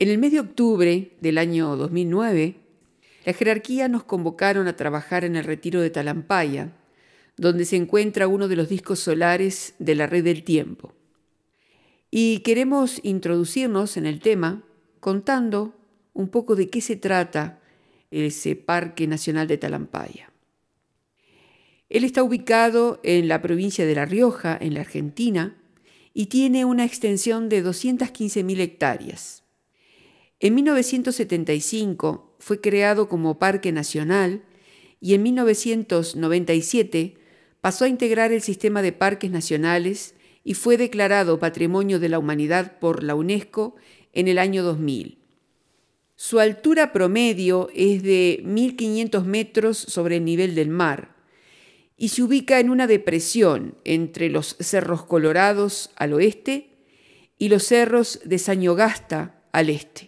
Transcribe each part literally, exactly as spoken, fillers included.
En el mes de octubre del año dos mil nueve, la jerarquía nos convocaron a trabajar en el retiro de Talampaya, donde se encuentra uno de los discos solares de la Red del Tiempo. Y queremos introducirnos en el tema contando un poco de qué se trata ese Parque Nacional de Talampaya. Él está ubicado en la provincia de La Rioja, en la Argentina, y tiene una extensión de doscientas quince mil hectáreas. En mil novecientos setenta y cinco fue creado como Parque Nacional y en mil novecientos noventa y siete pasó a integrar el sistema de parques nacionales y fue declarado Patrimonio de la Humanidad por la UNESCO en el año dos mil. Su altura promedio es de mil quinientos metros sobre el nivel del mar y se ubica en una depresión entre los Cerros Colorados al oeste y los cerros de Sañogasta al este.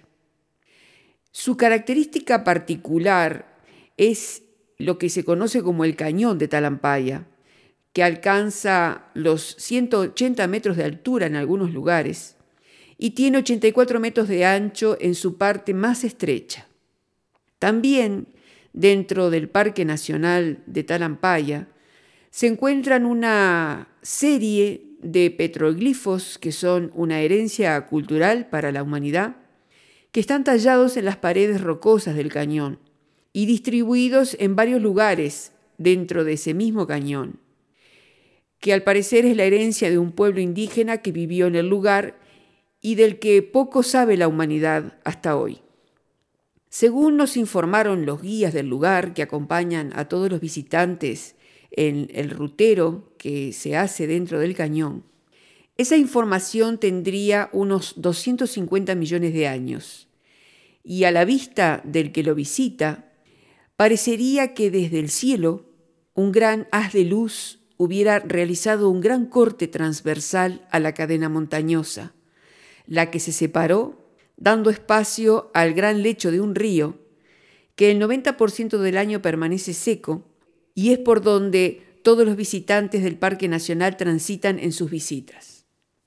Su característica particular es lo que se conoce como el Cañón de Talampaya, que alcanza los ciento ochenta metros de altura en algunos lugares y tiene ochenta y cuatro metros de ancho en su parte más estrecha. También dentro del Parque Nacional de Talampaya se encuentran una serie de petroglifos que son una herencia cultural para la humanidad, que están tallados en las paredes rocosas del cañón y distribuidos en varios lugares dentro de ese mismo cañón, que al parecer es la herencia de un pueblo indígena que vivió en el lugar y del que poco sabe la humanidad hasta hoy. Según nos informaron los guías del lugar que acompañan a todos los visitantes en el rutero que se hace dentro del cañón, esa información tendría unos doscientos cincuenta millones de años y a la vista del que lo visita, parecería que desde el cielo un gran haz de luz hubiera realizado un gran corte transversal a la cadena montañosa, la que se separó dando espacio al gran lecho de un río que el noventa por ciento del año permanece seco y es por donde todos los visitantes del Parque Nacional transitan en sus visitas.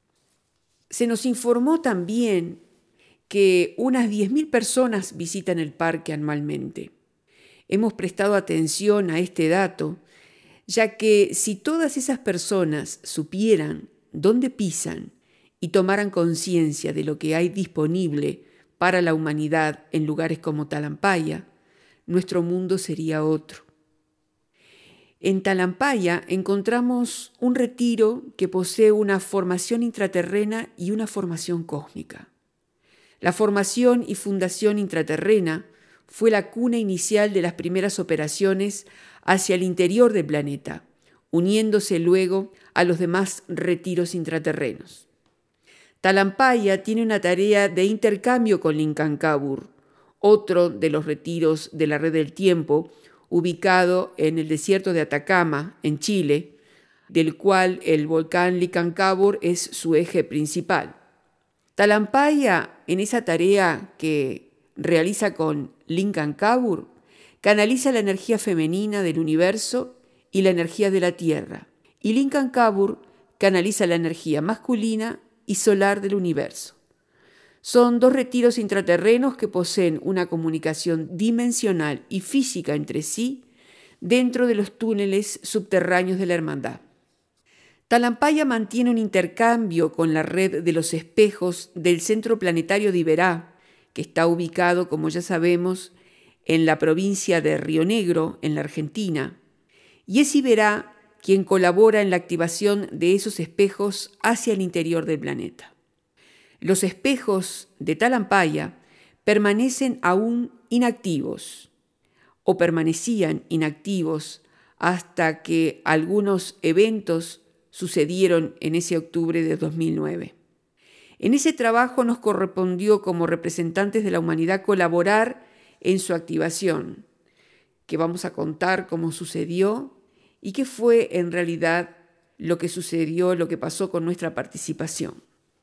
Se nos informó también que unas diez mil personas visitan el parque anualmente. Hemos prestado atención a este dato, ya que si todas esas personas supieran dónde pisan y tomaran conciencia de lo que hay disponible para la humanidad en lugares como Talampaya, nuestro mundo sería otro. En Talampaya encontramos un retiro que posee una formación intraterrena y una formación cósmica. La formación y fundación intraterrena fue la cuna inicial de las primeras operaciones hacia el interior del planeta, uniéndose luego a los demás retiros intraterrenos. Talampaya tiene una tarea de intercambio con Licancabur, otro de los retiros de la Red del Tiempo, ubicado en el desierto de Atacama, en Chile, del cual el volcán Licancabur es su eje principal. Talampaya, en esa tarea que realiza con Licancabur, canaliza la energía femenina del universo y la energía de la Tierra, y Licancabur canaliza la energía masculina y solar del universo. Son dos retiros intraterrenos que poseen una comunicación dimensional y física entre sí dentro de los túneles subterráneos de la hermandad. Talampaya mantiene un intercambio con la red de los espejos del Centro Planetario de Iberá, que está ubicado, como ya sabemos, en la provincia de Río Negro, en la Argentina, y es Iberá quien colabora en la activación de esos espejos hacia el interior del planeta. Los espejos de Talampaya permanecen aún inactivos o permanecían inactivos hasta que algunos eventos sucedieron en ese octubre de dos mil nueve. En ese trabajo nos correspondió como representantes de la humanidad colaborar en su activación, que vamos a contar cómo sucedió y qué fue en realidad lo que sucedió, lo que pasó con nuestra participación.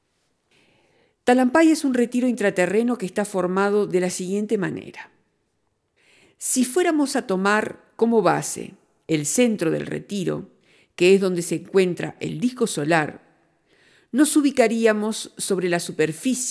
Talampaya es un retiro intraterreno que está formado de la siguiente manera. Si fuéramos a tomar como base el centro del retiro, que es donde se encuentra el disco solar, nos ubicaríamos sobre la superficie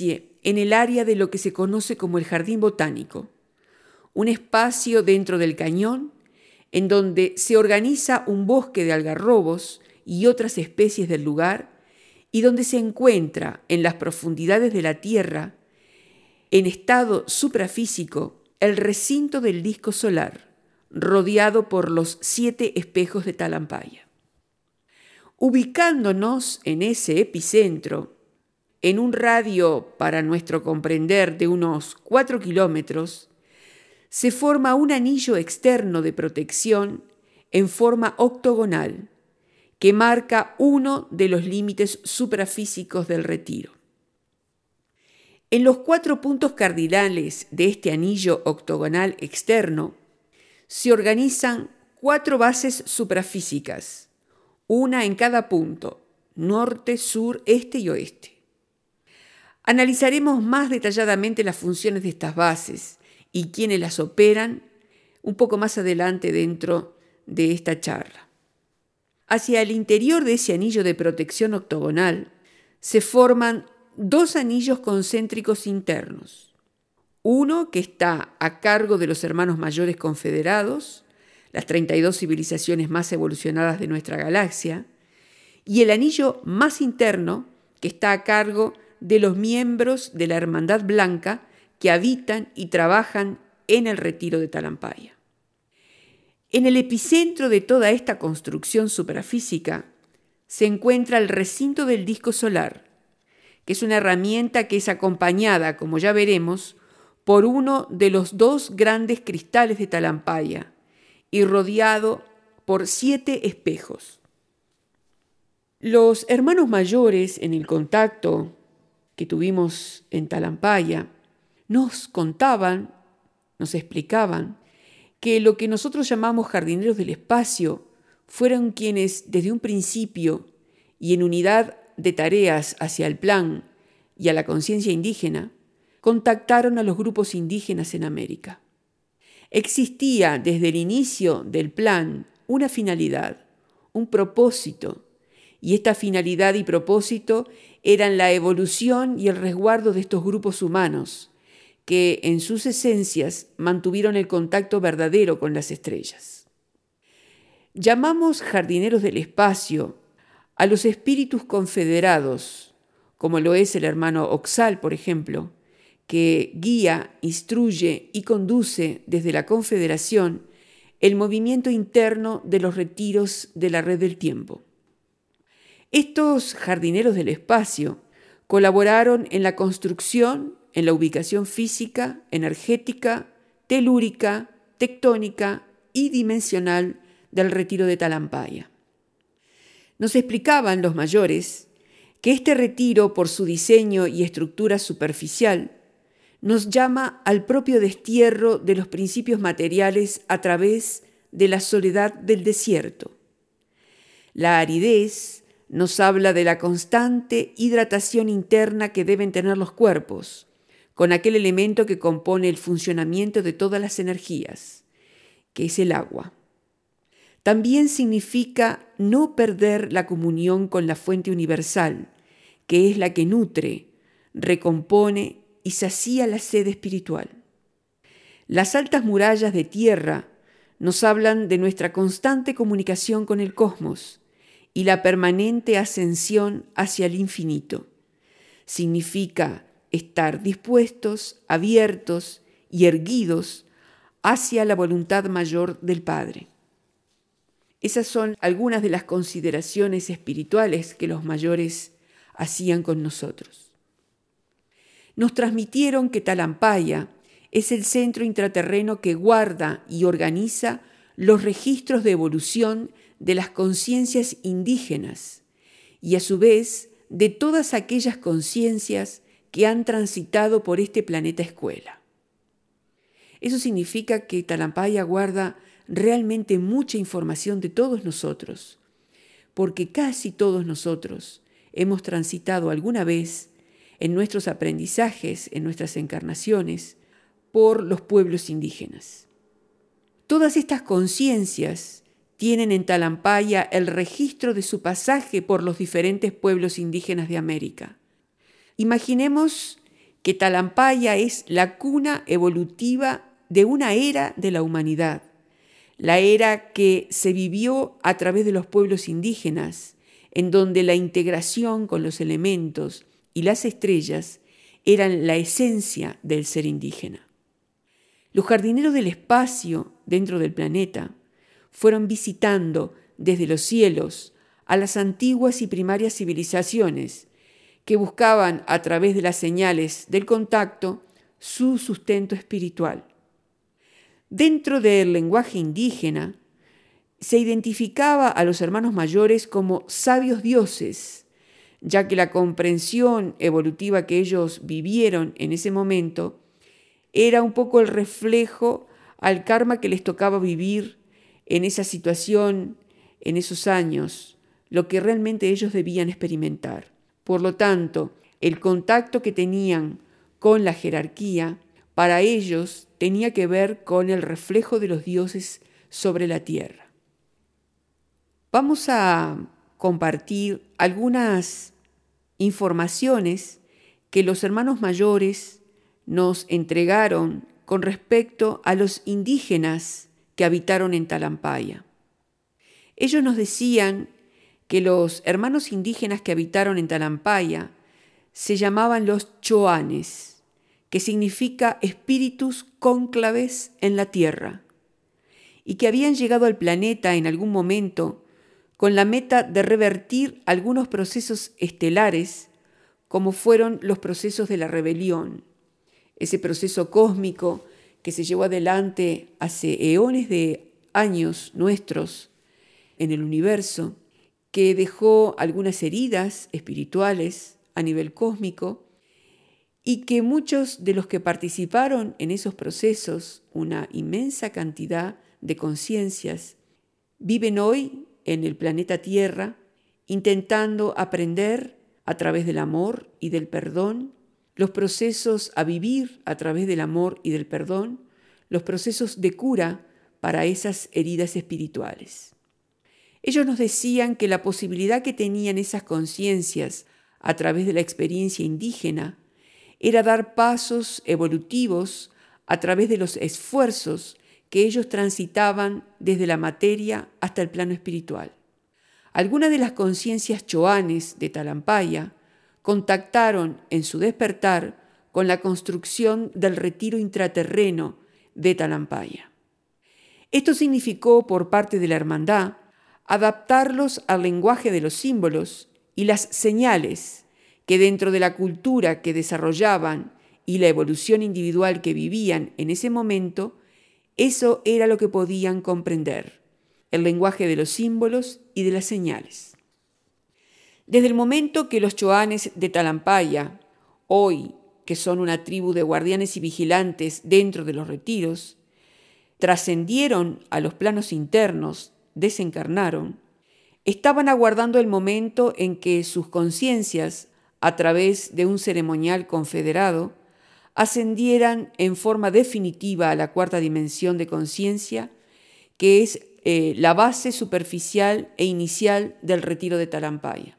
en el área de lo que se conoce como el Jardín Botánico, un espacio dentro del cañón en donde se organiza un bosque de algarrobos y otras especies del lugar y donde se encuentra en las profundidades de la Tierra, en estado suprafísico, el recinto del disco solar, rodeado por los siete espejos de Talampaya. Ubicándonos en ese epicentro, en un radio, para nuestro comprender, de unos cuatro kilómetros, se forma un anillo externo de protección en forma octogonal que marca uno de los límites suprafísicos del retiro. En los cuatro puntos cardinales de este anillo octogonal externo se organizan cuatro bases suprafísicas, una en cada punto, norte, sur, este y oeste. Analizaremos más detalladamente las funciones de estas bases y quienes las operan un poco más adelante dentro de esta charla. Hacia el interior de ese anillo de protección octogonal se forman dos anillos concéntricos internos. Uno que está a cargo de los hermanos mayores confederados, las treinta y dos civilizaciones más evolucionadas de nuestra galaxia, y el anillo más interno que está a cargo de los miembros de la Hermandad Blanca que habitan y trabajan en el retiro de Talampaya. En el epicentro de toda esta construcción suprafísica se encuentra el recinto del disco solar, que es una herramienta que es acompañada, como ya veremos, por uno de los dos grandes cristales de Talampaya y rodeado por siete espejos. Los hermanos mayores, en el contacto que tuvimos en Talampaya, nos contaban, nos explicaban, que lo que nosotros llamamos jardineros del espacio fueron quienes desde un principio y en unidad de tareas hacia el plan y a la conciencia indígena, contactaron a los grupos indígenas en América. Existía desde el inicio del plan una finalidad, un propósito, y esta finalidad y propósito eran la evolución y el resguardo de estos grupos humanos, que en sus esencias mantuvieron el contacto verdadero con las estrellas. Llamamos jardineros del espacio a los espíritus confederados, como lo es el hermano Oxal, por ejemplo, que guía, instruye y conduce desde la Confederación el movimiento interno de los retiros de la Red del Tiempo. Estos jardineros del espacio colaboraron en la construcción, en la ubicación física, energética, telúrica, tectónica y dimensional del retiro de Talampaya. Nos explicaban los mayores que este retiro, por su diseño y estructura superficial, nos llama al propio destierro de los principios materiales a través de la soledad del desierto. La aridez nos habla de la constante hidratación interna que deben tener los cuerpos, con aquel elemento que compone el funcionamiento de todas las energías, que es el agua. También significa no perder la comunión con la fuente universal, que es la que nutre, recompone y sacía la sed espiritual. Las altas murallas de tierra nos hablan de nuestra constante comunicación con el cosmos y la permanente ascensión hacia el infinito. Significa estar dispuestos, abiertos y erguidos hacia la voluntad mayor del Padre. Esas son algunas de las consideraciones espirituales que los mayores hacían con nosotros. Nos transmitieron que Talampaya es el centro intraterreno que guarda y organiza los registros de evolución de las conciencias indígenas y a su vez de todas aquellas conciencias que han transitado por este planeta escuela. Eso significa que Talampaya guarda realmente mucha información de todos nosotros, porque casi todos nosotros hemos transitado alguna vez en nuestros aprendizajes, en nuestras encarnaciones, por los pueblos indígenas. Todas estas conciencias tienen en Talampaya el registro de su pasaje por los diferentes pueblos indígenas de América. Imaginemos que Talampaya es la cuna evolutiva de una era de la humanidad, la era que se vivió a través de los pueblos indígenas, en donde la integración con los elementos y las estrellas eran la esencia del ser indígena. Los jardineros del espacio dentro del planeta fueron visitando desde los cielos a las antiguas y primarias civilizaciones que buscaban a través de las señales del contacto su sustento espiritual. Dentro del lenguaje indígena se identificaba a los hermanos mayores como sabios dioses, ya que la comprensión evolutiva que ellos vivieron en ese momento era un poco el reflejo al karma que les tocaba vivir en esa situación, en esos años, lo que realmente ellos debían experimentar. Por lo tanto, el contacto que tenían con la jerarquía, para ellos tenía que ver con el reflejo de los dioses sobre la tierra. Vamos a compartir algunas informaciones que los hermanos mayores nos entregaron con respecto a los indígenas que habitaron en Talampaya. Ellos nos decían que los hermanos indígenas que habitaron en Talampaya se llamaban los choanes, que significa espíritus cónclaves en la tierra, y que habían llegado al planeta en algún momento con la meta de revertir algunos procesos estelares, como fueron los procesos de la rebelión, ese proceso cósmico que se llevó adelante hace eones de años nuestros en el universo, que dejó algunas heridas espirituales a nivel cósmico y que muchos de los que participaron en esos procesos, una inmensa cantidad de conciencias, viven hoy en el planeta Tierra intentando aprender a través del amor y del perdón, los procesos a vivir a través del amor y del perdón, los procesos de cura para esas heridas espirituales. Ellos nos decían que la posibilidad que tenían esas conciencias a través de la experiencia indígena era dar pasos evolutivos a través de los esfuerzos que ellos transitaban desde la materia hasta el plano espiritual. Algunas de las conciencias choanes de Talampaya contactaron en su despertar con la construcción del retiro intraterreno de Talampaya. Esto significó por parte de la hermandad adaptarlos al lenguaje de los símbolos y las señales que dentro de la cultura que desarrollaban y la evolución individual que vivían en ese momento, eso era lo que podían comprender, el lenguaje de los símbolos y de las señales. Desde el momento que los choanes de Talampaya, hoy que son una tribu de guardianes y vigilantes dentro de los retiros, trascendieron a los planos internos, desencarnaron, estaban aguardando el momento en que sus conciencias, a través de un ceremonial confederado, ascendieran en forma definitiva a la cuarta dimensión de conciencia, que es eh, la base superficial e inicial del retiro de Talampaya.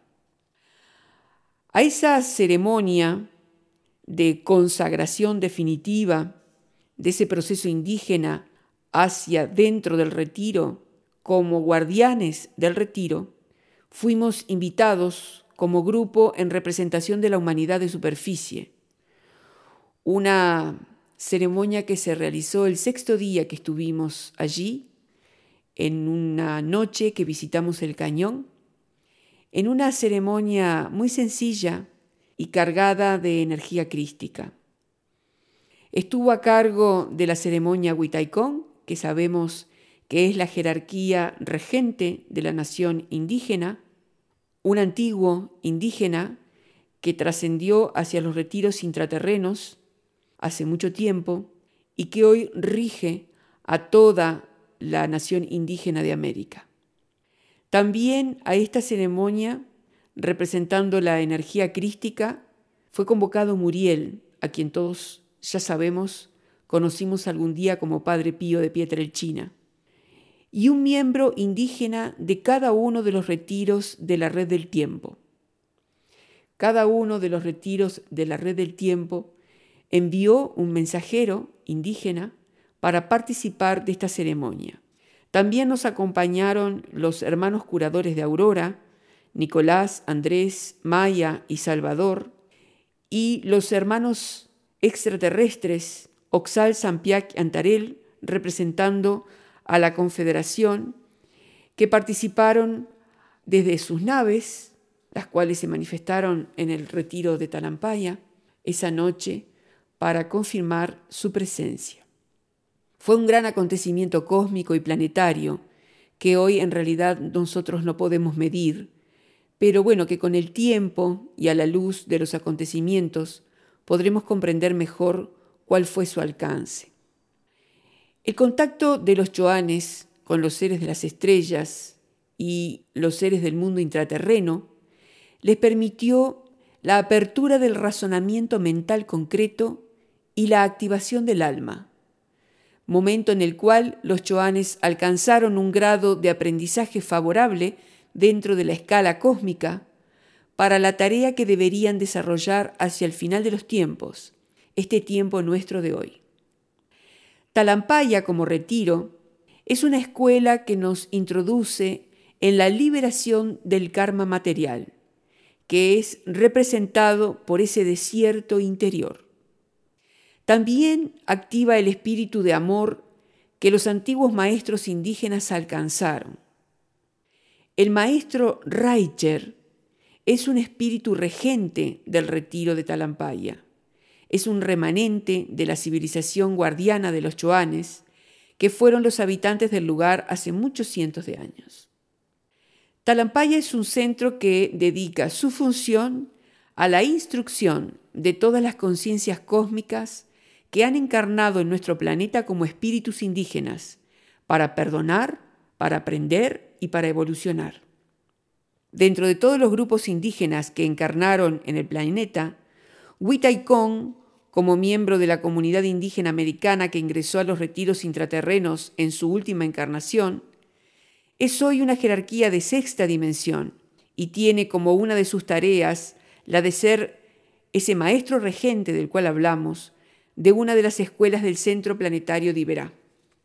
A esa ceremonia de consagración definitiva de ese proceso indígena hacia dentro del retiro, como guardianes del retiro, fuimos invitados como grupo en representación de la humanidad de superficie. Una ceremonia que se realizó el sexto día que estuvimos allí, en una noche que visitamos el cañón, en una ceremonia muy sencilla y cargada de energía crística. Estuvo a cargo de la ceremonia Huitaicón, que sabemos que es la jerarquía regente de la nación indígena, un antiguo indígena que trascendió hacia los retiros intraterrenos hace mucho tiempo y que hoy rige a toda la nación indígena de América. También a esta ceremonia, representando la energía crística, fue convocado Muriel, a quien todos ya sabemos, conocimos algún día como Padre Pío de Pietrelcina, y un miembro indígena de cada uno de los retiros de la Red del Tiempo. Cada uno de los retiros de la Red del Tiempo envió un mensajero indígena para participar de esta ceremonia. También nos acompañaron los hermanos curadores de Aurora, Nicolás, Andrés, Maya y Salvador, y los hermanos extraterrestres Oxal, Sampiac y Antarel, representando a la Confederación, que participaron desde sus naves, las cuales se manifestaron en el retiro de Talampaya esa noche para confirmar su presencia. Fue un gran acontecimiento cósmico y planetario que hoy en realidad nosotros no podemos medir, pero bueno, que con el tiempo y a la luz de los acontecimientos podremos comprender mejor cuál fue su alcance. El contacto de los choanes con los seres de las estrellas y los seres del mundo intraterreno les permitió la apertura del razonamiento mental concreto y la activación del alma, momento en el cual los choanes alcanzaron un grado de aprendizaje favorable dentro de la escala cósmica para la tarea que deberían desarrollar hacia el final de los tiempos, este tiempo nuestro de hoy. Talampaya, como retiro, es una escuela que nos introduce en la liberación del karma material, que es representado por ese desierto interior. También activa el espíritu de amor que los antiguos maestros indígenas alcanzaron. El maestro Raicher es un espíritu regente del retiro de Talampaya. Es un remanente de la civilización guardiana de los choanes, que fueron los habitantes del lugar hace muchos cientos de años. Talampaya es un centro que dedica su función a la instrucción de todas las conciencias cósmicas que han encarnado en nuestro planeta como espíritus indígenas, para perdonar, para aprender y para evolucionar. Dentro de todos los grupos indígenas que encarnaron en el planeta, Huitaicón, como miembro de la comunidad indígena americana que ingresó a los retiros intraterrenos en su última encarnación, es hoy una jerarquía de sexta dimensión y tiene como una de sus tareas la de ser ese maestro regente del cual hablamos, de una de las escuelas del Centro Planetario de Iberá.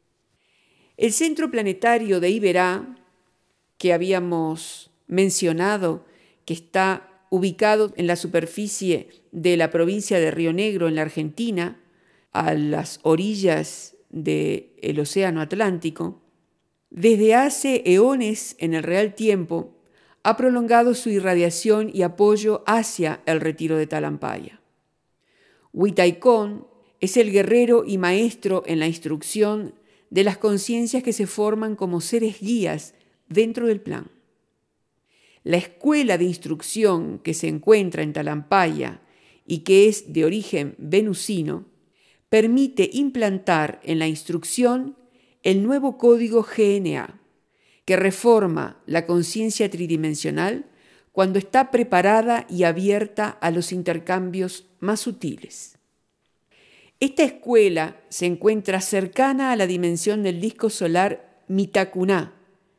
El Centro Planetario de Iberá, que habíamos mencionado, que está ubicado en la superficie de la provincia de Río Negro, en la Argentina, a las orillas del Océano Atlántico, desde hace eones en el real tiempo, ha prolongado su irradiación y apoyo hacia el retiro de Talampaya. Huitaicón es el guerrero y maestro en la instrucción de las conciencias que se forman como seres guías dentro del plan. La escuela de instrucción que se encuentra en Talampaya y que es de origen venusino, permite implantar en la instrucción el nuevo código G N A, que reforma la conciencia tridimensional cuando está preparada y abierta a los intercambios más sutiles. Esta escuela se encuentra cercana a la dimensión del disco solar Mitakuná,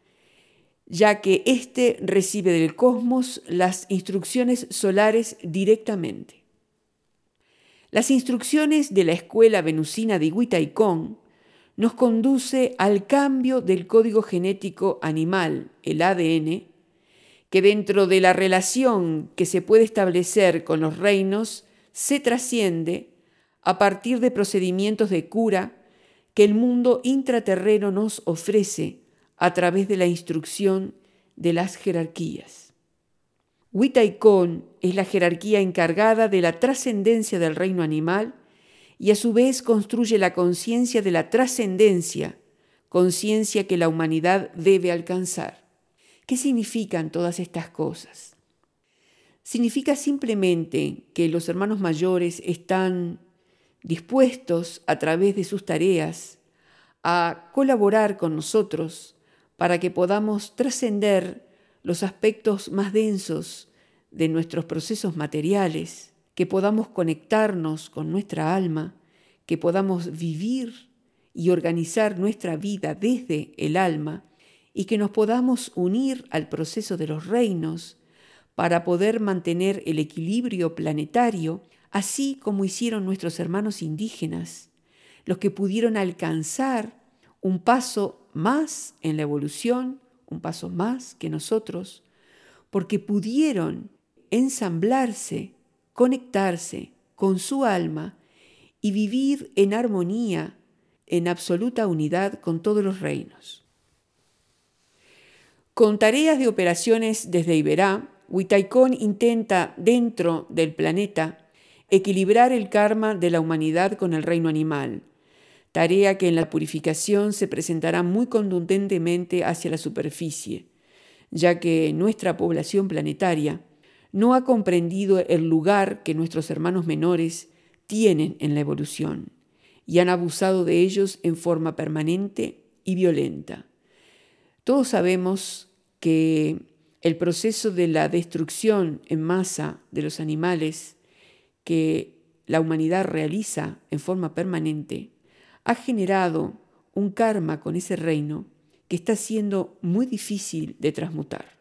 ya que éste recibe del cosmos las instrucciones solares directamente. Las instrucciones de la escuela venusina de Huitaicón nos conduce al cambio del código genético animal, el A D N, que dentro de la relación que se puede establecer con los reinos se trasciende a partir de procedimientos de cura que el mundo intraterreno nos ofrece a través de la instrucción de las jerarquías. Huitaicón es la jerarquía encargada de la trascendencia del reino animal y a su vez construye la conciencia de la trascendencia, conciencia que la humanidad debe alcanzar. ¿Qué significan todas estas cosas? Significa simplemente que los hermanos mayores están dispuestos a través de sus tareas a colaborar con nosotros para que podamos trascender los aspectos más densos de nuestros procesos materiales, que podamos conectarnos con nuestra alma, que podamos vivir y organizar nuestra vida desde el alma y que nos podamos unir al proceso de los reinos para poder mantener el equilibrio planetario así como hicieron nuestros hermanos indígenas, los que pudieron alcanzar un paso más en la evolución, un paso más que nosotros, porque pudieron ensamblarse, conectarse con su alma y vivir en armonía, en absoluta unidad con todos los reinos. Con tareas de operaciones desde Iberá, Huitaicón intenta, dentro del planeta, equilibrar el karma de la humanidad con el reino animal, tarea que en la purificación se presentará muy contundentemente hacia la superficie, ya que nuestra población planetaria no ha comprendido el lugar que nuestros hermanos menores tienen en la evolución y han abusado de ellos en forma permanente y violenta. Todos sabemos que el proceso de la destrucción en masa de los animales que la humanidad realiza en forma permanente ha generado un karma con ese reino que está siendo muy difícil de transmutar.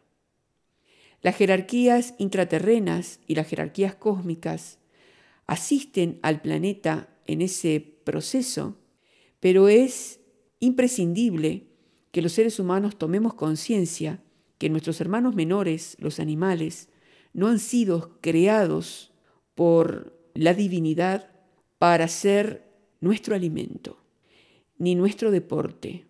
Las jerarquías intraterrenas y las jerarquías cósmicas asisten al planeta en ese proceso, pero es imprescindible que los seres humanos tomemos conciencia que nuestros hermanos menores, los animales, no han sido creados por la divinidad para ser nuestro alimento, ni nuestro deporte.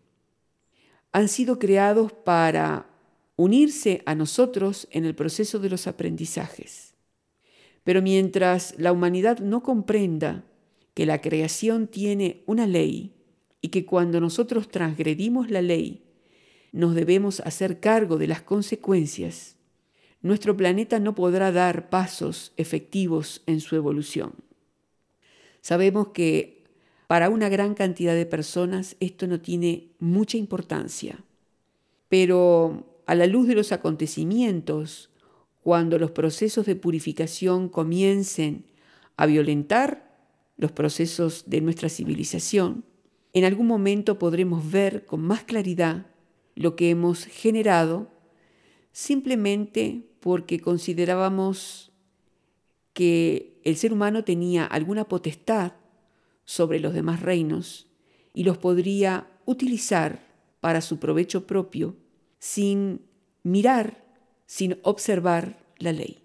Han sido creados para unirse a nosotros en el proceso de los aprendizajes. Pero mientras la humanidad no comprenda que la creación tiene una ley y que cuando nosotros transgredimos la ley, nos debemos hacer cargo de las consecuencias, nuestro planeta no podrá dar pasos efectivos en su evolución. Sabemos que para una gran cantidad de personas esto no tiene mucha importancia, pero a la luz de los acontecimientos, cuando los procesos de purificación comiencen a violentar los procesos de nuestra civilización, en algún momento podremos ver con más claridad lo que hemos generado simplemente porque considerábamos que el ser humano tenía alguna potestad sobre los demás reinos y los podría utilizar para su provecho propio sin mirar, sin observar la ley.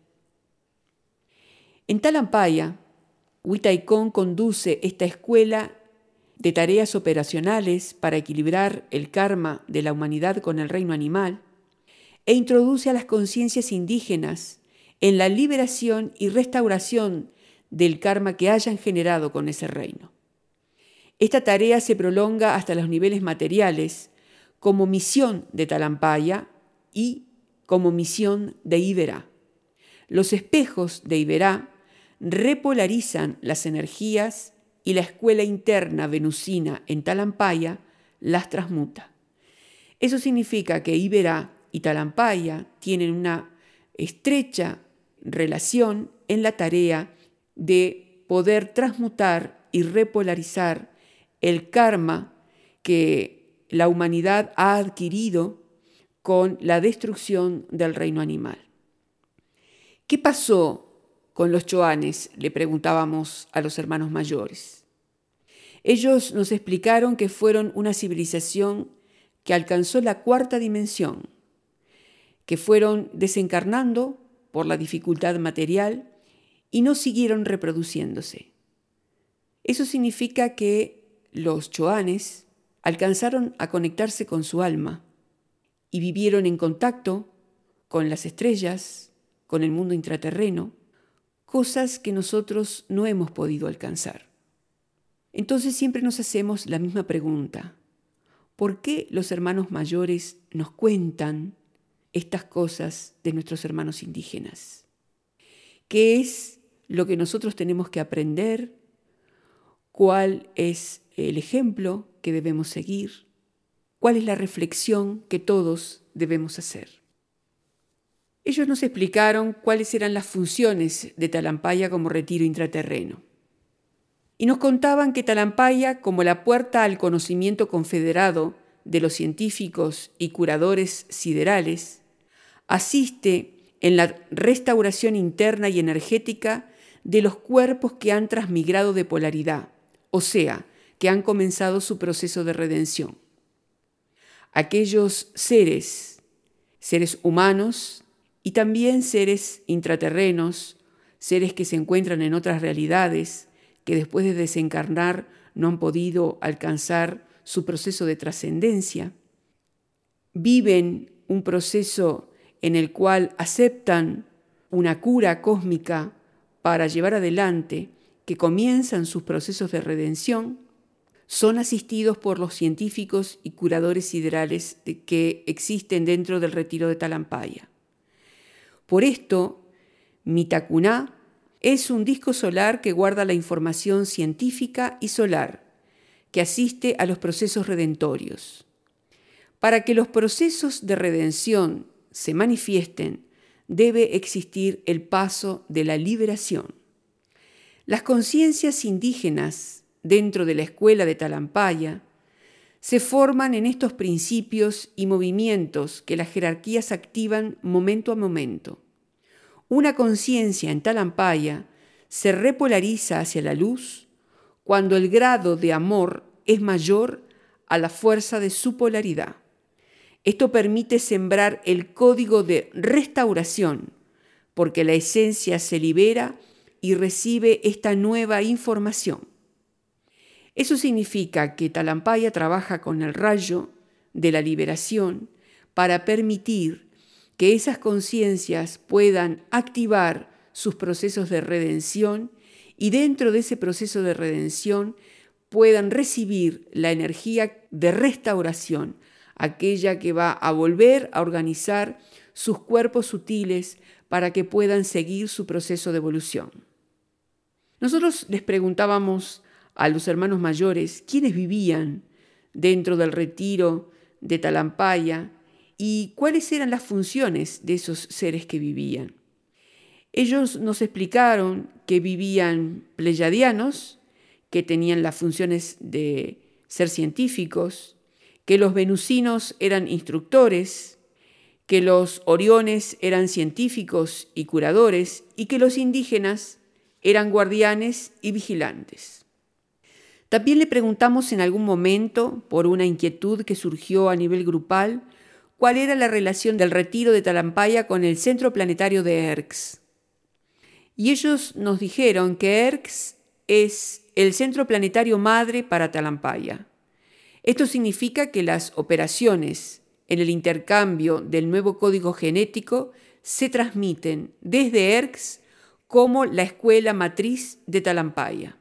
En Talampaya, Huitaicón conduce esta escuela de tareas operacionales para equilibrar el karma de la humanidad con el reino animal e introduce a las conciencias indígenas en la liberación y restauración del karma que hayan generado con ese reino. Esta tarea se prolonga hasta los niveles materiales como misión de Talampaya y como misión de Iberá. Los espejos de Iberá repolarizan las energías y la escuela interna venusina en Talampaya las transmuta. Eso significa que Iberá y Talampaya tienen una estrecha relación en la tarea de poder transmutar y repolarizar el karma que la humanidad ha adquirido con la destrucción del reino animal. ¿Qué pasó con los choanes?, le preguntábamos a los hermanos mayores. Ellos nos explicaron que fueron una civilización que alcanzó la cuarta dimensión, que fueron desencarnando por la dificultad material y no siguieron reproduciéndose. Eso significa que los choanes alcanzaron a conectarse con su alma y vivieron en contacto con las estrellas, con el mundo intraterreno, cosas que nosotros no hemos podido alcanzar. Entonces siempre nos hacemos la misma pregunta: ¿por qué los hermanos mayores nos cuentan estas cosas de nuestros hermanos indígenas? ¿Qué es lo que nosotros tenemos que aprender? ¿Cuál es el ejemplo que debemos seguir? ¿Cuál es la reflexión que todos debemos hacer? Ellos nos explicaron cuáles eran las funciones de Talampaya como retiro intraterreno. Y nos contaban que Talampaya, como la puerta al conocimiento confederado de los científicos y curadores siderales, asiste en la restauración interna y energética de los cuerpos que han transmigrado de polaridad, o sea, que han comenzado su proceso de redención. Aquellos seres, seres humanos y también seres intraterrenos, seres que se encuentran en otras realidades, que después de desencarnar no han podido alcanzar su proceso de trascendencia, viven un proceso en el cual aceptan una cura cósmica para llevar adelante, que comienzan sus procesos de redención, son asistidos por los científicos y curadores siderales que existen dentro del retiro de Talampaya. Por esto, Mitakuná es un disco solar que guarda la información científica y solar, que asiste a los procesos redentorios. Para que los procesos de redención se manifiesten, debe existir el paso de la liberación. Las conciencias indígenas dentro de la escuela de Talampaya se forman en estos principios y movimientos que las jerarquías activan momento a momento. Una conciencia en Talampaya se repolariza hacia la luz cuando el grado de amor es mayor a la fuerza de su polaridad. Esto permite sembrar el código de restauración, porque la esencia se libera y recibe esta nueva información. Eso significa que Talampaya trabaja con el rayo de la liberación para permitir que esas conciencias puedan activar sus procesos de redención y dentro de ese proceso de redención puedan recibir la energía de restauración, aquella que va a volver a organizar sus cuerpos sutiles para que puedan seguir su proceso de evolución. Nosotros les preguntábamos a los hermanos mayores quiénes vivían dentro del retiro de Talampaya y cuáles eran las funciones de esos seres que vivían. Ellos nos explicaron que vivían pleyadianos, que tenían las funciones de ser científicos, que los venusinos eran instructores, que los oriones eran científicos y curadores y que los indígenas eran guardianes y vigilantes. También le preguntamos en algún momento, por una inquietud que surgió a nivel grupal, cuál era la relación del retiro de Talampaya con el centro planetario de Erx. Y ellos nos dijeron que Erx es el centro planetario madre para Talampaya. Esto significa que las operaciones en el intercambio del nuevo código genético se transmiten desde Erx como la escuela matriz de Talampaya.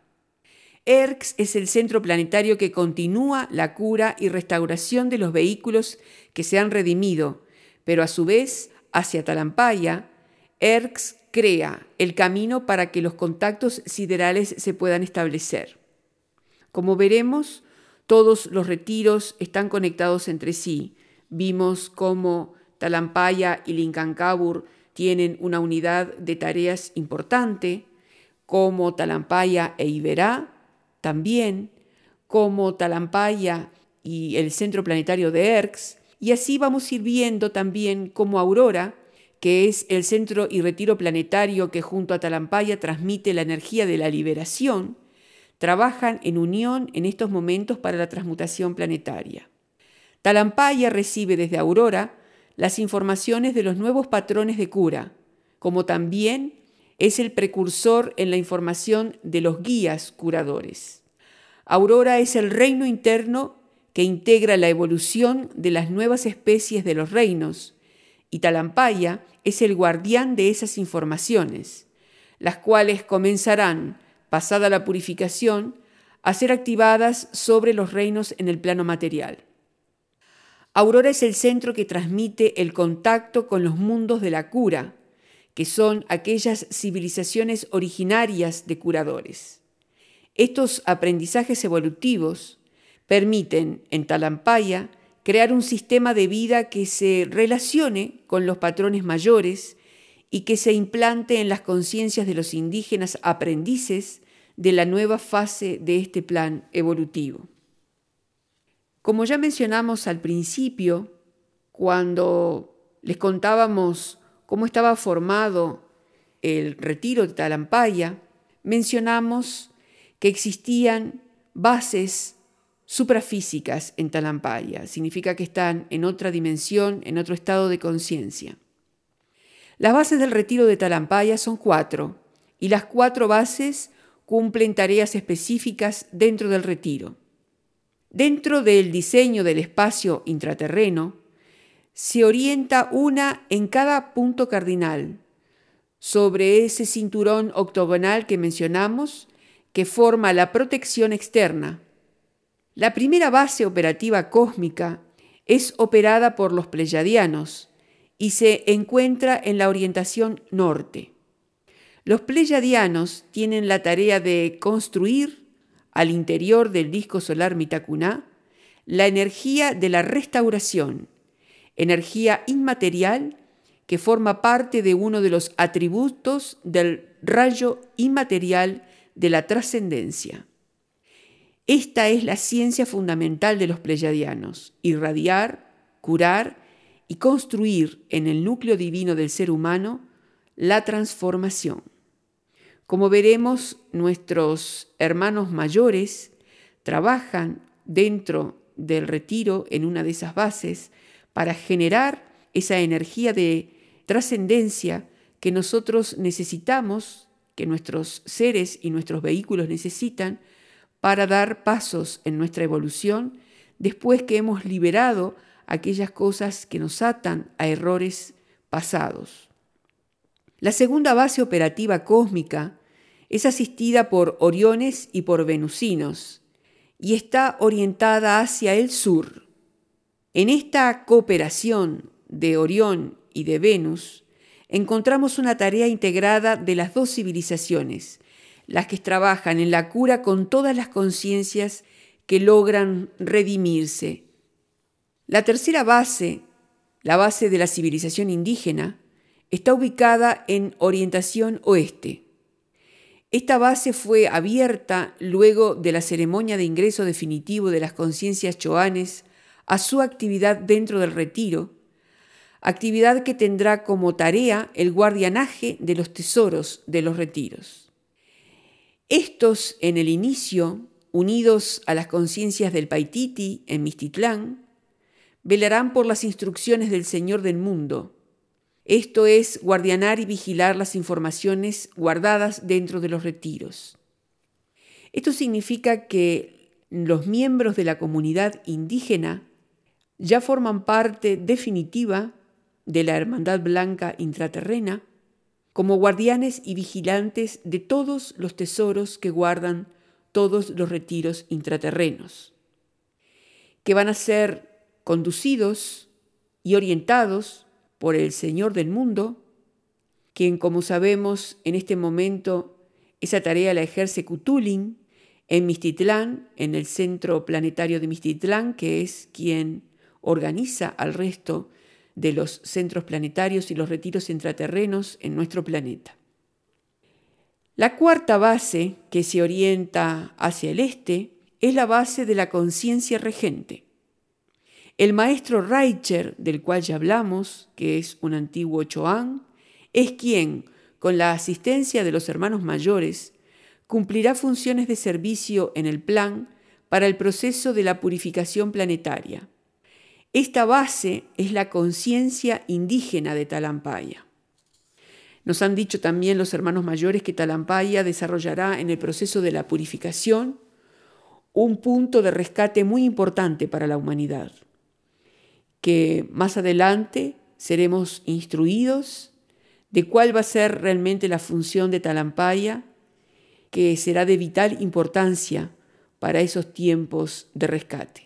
Erx es el centro planetario que continúa la cura y restauración de los vehículos que se han redimido, pero a su vez, hacia Talampaya, Erx crea el camino para que los contactos siderales se puedan establecer. Como veremos, todos los retiros están conectados entre sí. Vimos cómo Talampaya y Lincancabur tienen una unidad de tareas importante, como Talampaya e Iberá también, como Talampaya y el centro planetario de Erx, y así vamos a ir viendo también cómo Aurora, que es el centro y retiro planetario que junto a Talampaya transmite la energía de la liberación, trabajan en unión en estos momentos para la transmutación planetaria. Talampaya recibe desde Aurora las informaciones de los nuevos patrones de cura, como también es el precursor en la información de los guías curadores. Aurora es el reino interno que integra la evolución de las nuevas especies de los reinos, y Talampaya es el guardián de esas informaciones, las cuales comenzarán, pasada la purificación, a ser activadas sobre los reinos en el plano material. Aurora es el centro que transmite el contacto con los mundos de la cura, que son aquellas civilizaciones originarias de curadores. Estos aprendizajes evolutivos permiten en Talampaya crear un sistema de vida que se relacione con los patrones mayores y que se implante en las conciencias de los indígenas aprendices de la nueva fase de este plan evolutivo. Como ya mencionamos al principio, cuando les contábamos cómo estaba formado el retiro de Talampaya, mencionamos que existían bases suprafísicas en Talampaya. Significa que están en otra dimensión, en otro estado de conciencia. Las bases del retiro de Talampaya son cuatro, y las cuatro bases cumplen tareas específicas dentro del retiro. Dentro del diseño del espacio intraterreno, se orienta una en cada punto cardinal, sobre ese cinturón octogonal que mencionamos, que forma la protección externa. La primera base operativa cósmica es operada por los pleyadianos y se encuentra en la orientación norte. Los pleyadianos tienen la tarea de construir al interior del disco solar Mitakuná la energía de la restauración, energía inmaterial que forma parte de uno de los atributos del rayo inmaterial de la trascendencia. Esta es la ciencia fundamental de los pleyadianos: irradiar, curar y construir en el núcleo divino del ser humano la transformación. Como veremos, nuestros hermanos mayores trabajan dentro del retiro en una de esas bases para generar esa energía de trascendencia que nosotros necesitamos, que nuestros seres y nuestros vehículos necesitan para dar pasos en nuestra evolución después que hemos liberado aquellas cosas que nos atan a errores pasados. La segunda base operativa cósmica es asistida por oriones y por venusinos y está orientada hacia el sur. En esta cooperación de Orión y de Venus encontramos una tarea integrada de las dos civilizaciones, las que trabajan en la cura con todas las conciencias que logran redimirse. La tercera base, la base de la civilización indígena, está ubicada en orientación oeste. Esta base fue abierta luego de la ceremonia de ingreso definitivo de las conciencias choanes a su actividad dentro del retiro, actividad que tendrá como tarea el guardianaje de los tesoros de los retiros. Estos, en el inicio, unidos a las conciencias del Paititi en Mistitlán, velarán por las instrucciones del Señor del mundo. Esto es guardianar y vigilar las informaciones guardadas dentro de los retiros. Esto significa que los miembros de la comunidad indígena ya forman parte definitiva de la Hermandad Blanca intraterrena como guardianes y vigilantes de todos los tesoros que guardan todos los retiros intraterrenos, que van a ser conducidos y orientados por el Señor del mundo, quien, como sabemos, en este momento esa tarea la ejerce Cutulin en Mistitlán, en el centro planetario de Mistitlán, que es quien organiza al resto de los centros planetarios y los retiros intraterrenos en nuestro planeta. La cuarta base, que se orienta hacia el este, es la base de la conciencia regente. El maestro Reicher, del cual ya hablamos, que es un antiguo Choán, es quien, con la asistencia de los hermanos mayores, cumplirá funciones de servicio en el plan para el proceso de la purificación planetaria. Esta base es la conciencia indígena de Talampaya. Nos han dicho también los hermanos mayores que Talampaya desarrollará en el proceso de la purificación un punto de rescate muy importante para la humanidad, que más adelante seremos instruidos de cuál va a ser realmente la función de Talampaya, que será de vital importancia para esos tiempos de rescate.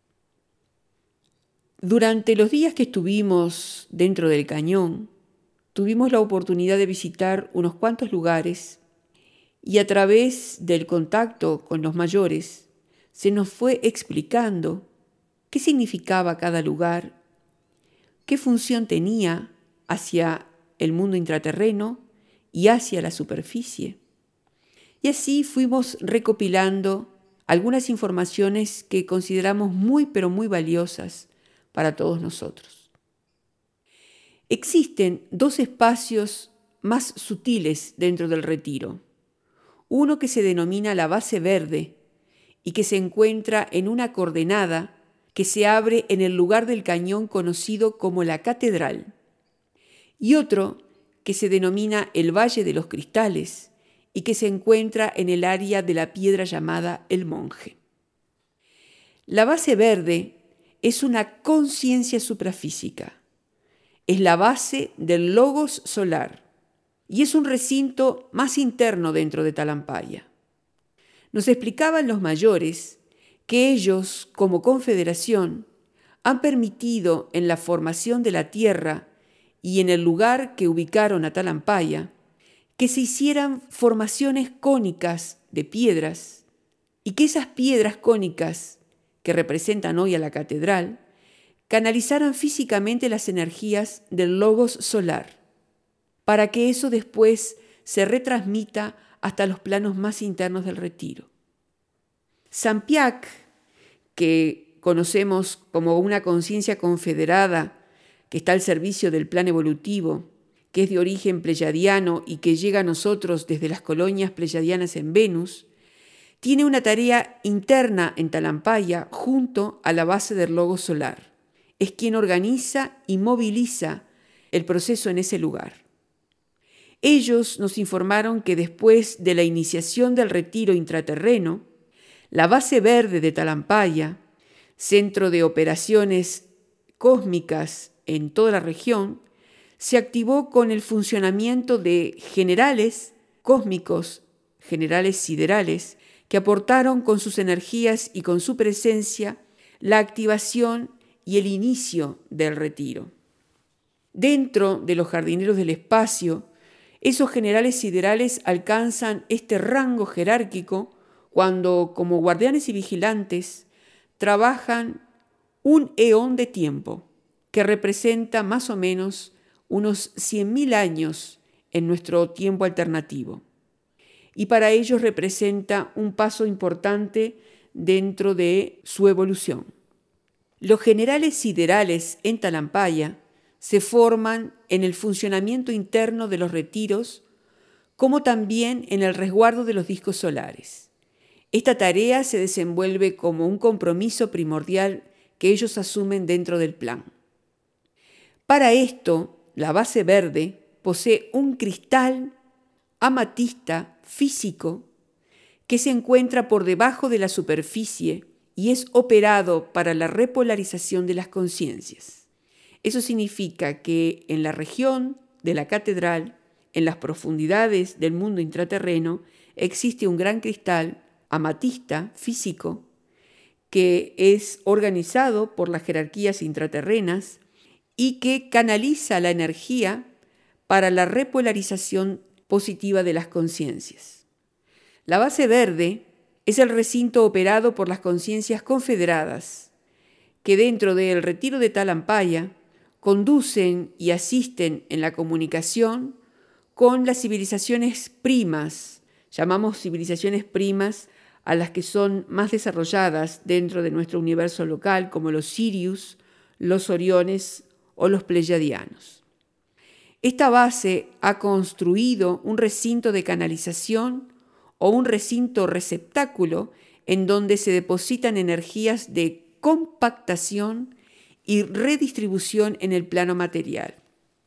Durante los días que estuvimos dentro del cañón, tuvimos la oportunidad de visitar unos cuantos lugares y a través del contacto con los mayores se nos fue explicando qué significaba cada lugar, qué función tenía hacia el mundo intraterreno y hacia la superficie. Y así fuimos recopilando algunas informaciones que consideramos muy pero muy valiosas para todos nosotros. Existen dos espacios más sutiles dentro del retiro. uno que se denomina la base verde y que se encuentra en una coordenada que se abre en el lugar del cañón conocido como la Catedral, y otro que se denomina el Valle de los Cristales y que se encuentra en el área de la piedra llamada el Monje. La base verde es una conciencia suprafísica, es la base del logos solar y es un recinto más interno dentro de Talampaya. Nos explicaban los mayores que ellos, como confederación, han permitido en la formación de la tierra y en el lugar que ubicaron a Talampaya, que se hicieran formaciones cónicas de piedras y que esas piedras cónicas, que representan hoy a la catedral, canalizaran físicamente las energías del logos solar, para que eso después se retransmita hasta los planos más internos del retiro. Sampiac, que conocemos como una conciencia confederada que está al servicio del plan evolutivo, que es de origen pleyadiano y que llega a nosotros desde las colonias pleyadianas en Venus, tiene una tarea interna en Talampaya junto a la base del logos solar. Es quien organiza y moviliza el proceso en ese lugar. Ellos nos informaron que después de la iniciación del retiro intraterreno, la base verde de Talampaya, centro de operaciones cósmicas en toda la región, se activó con el funcionamiento de generales cósmicos, generales siderales, que aportaron con sus energías y con su presencia la activación y el inicio del retiro. Dentro de los jardineros del espacio, esos generales siderales alcanzan este rango jerárquico cuando, como guardianes y vigilantes, trabajan un eón de tiempo, que representa más o menos unos cien mil años en nuestro tiempo alternativo. Y para ellos representa un paso importante dentro de su evolución. Los generales siderales en Talampaya se forman en el funcionamiento interno de los retiros, como también en el resguardo de los discos solares. Esta tarea se desenvuelve como un compromiso primordial que ellos asumen dentro del plan. Para esto, la base verde posee un cristal amatista físico que se encuentra por debajo de la superficie y es operado para la repolarización de las conciencias. Eso significa que en la región de la catedral, en las profundidades del mundo intraterreno, existe un gran cristal amatista físico que es organizado por las jerarquías intraterrenas y que canaliza la energía para la repolarización positiva de las conciencias. La base verde es el recinto operado por las conciencias confederadas, que dentro del retiro de Talampaya conducen y asisten en la comunicación con las civilizaciones primas, llamamos civilizaciones primas a las que son más desarrolladas dentro de nuestro universo local, como los Sirius, los Oriones o los Pleyadianos. Esta base ha construido un recinto de canalización o un recinto receptáculo en donde se depositan energías de compactación y redistribución en el plano material.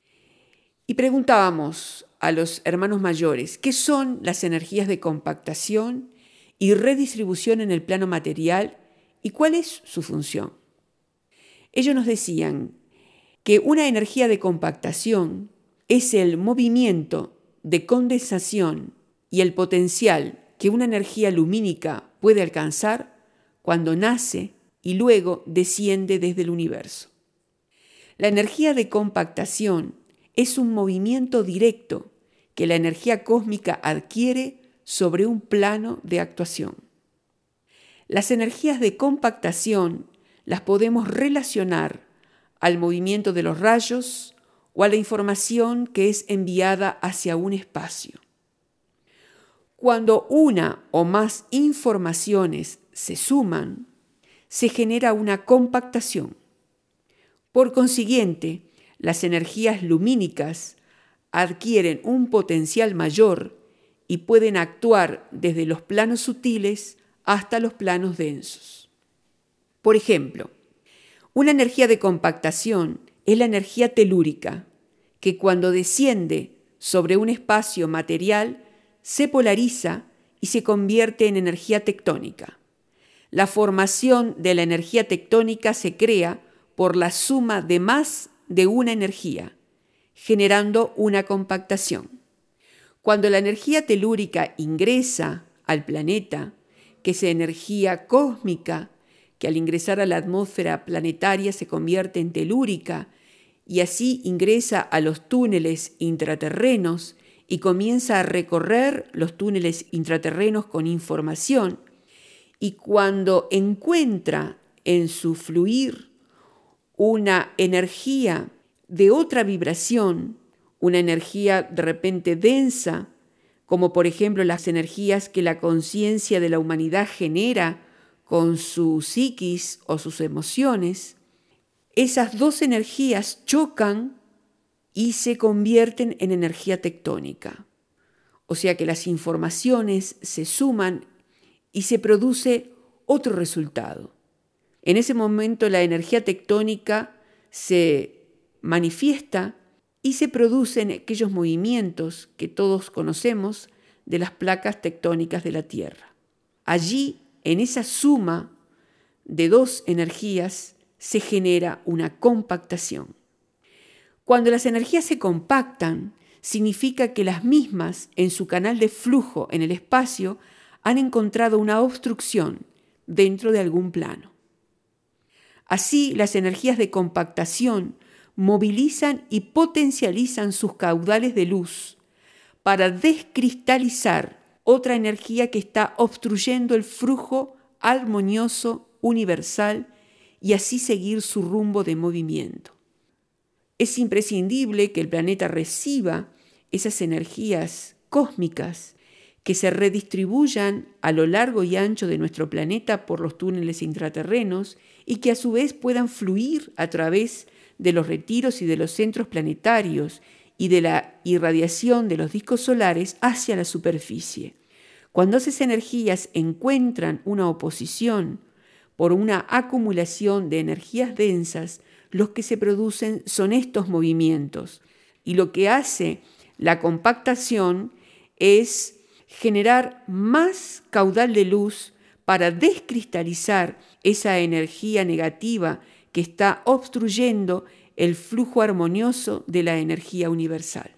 Y preguntábamos a los hermanos mayores, ¿qué son las energías de compactación y redistribución en el plano material y cuál es su función? Ellos nos decían que una energía de compactación es el movimiento de condensación y el potencial que una energía lumínica puede alcanzar cuando nace y luego desciende desde el universo. La energía de compactación es un movimiento directo que la energía cósmica adquiere sobre un plano de actuación. Las energías de compactación las podemos relacionar al movimiento de los rayos o a la información que es enviada hacia un espacio. Cuando una o más informaciones se suman, se genera una compactación. Por consiguiente, las energías lumínicas adquieren un potencial mayor y pueden actuar desde los planos sutiles hasta los planos densos. Por ejemplo, una energía de compactación es la energía telúrica, que cuando desciende sobre un espacio material se polariza y se convierte en energía tectónica. La formación de la energía tectónica se crea por la suma de más de una energía, generando una compactación. Cuando la energía telúrica ingresa al planeta, que es energía cósmica, que al ingresar a la atmósfera planetaria se convierte en telúrica y así ingresa a los túneles intraterrenos y comienza a recorrer los túneles intraterrenos con información, y cuando encuentra en su fluir una energía de otra vibración, una energía de repente densa, como por ejemplo las energías que la conciencia de la humanidad genera con su psiquis o sus emociones, esas dos energías chocan y se convierten en energía tectónica. O sea que las informaciones se suman y se produce otro resultado. En ese momento la energía tectónica se manifiesta y se producen aquellos movimientos que todos conocemos de las placas tectónicas de la Tierra. Allí, en esa suma de dos energías, se genera una compactación. Cuando las energías se compactan, significa que las mismas, en su canal de flujo en el espacio, han encontrado una obstrucción dentro de algún plano. Así, las energías de compactación movilizan y potencializan sus caudales de luz para descristalizar otra energía que está obstruyendo el flujo armonioso universal y así seguir su rumbo de movimiento. Es imprescindible que el planeta reciba esas energías cósmicas que se redistribuyan a lo largo y ancho de nuestro planeta por los túneles intraterrenos y que a su vez puedan fluir a través de los retiros y de los centros planetarios y de la irradiación de los discos solares hacia la superficie. Cuando esas energías encuentran una oposición por una acumulación de energías densas, los que se producen son estos movimientos. Y lo que hace la compactación es generar más caudal de luz para descristalizar esa energía negativa que está obstruyendo el flujo armonioso de la energía universal.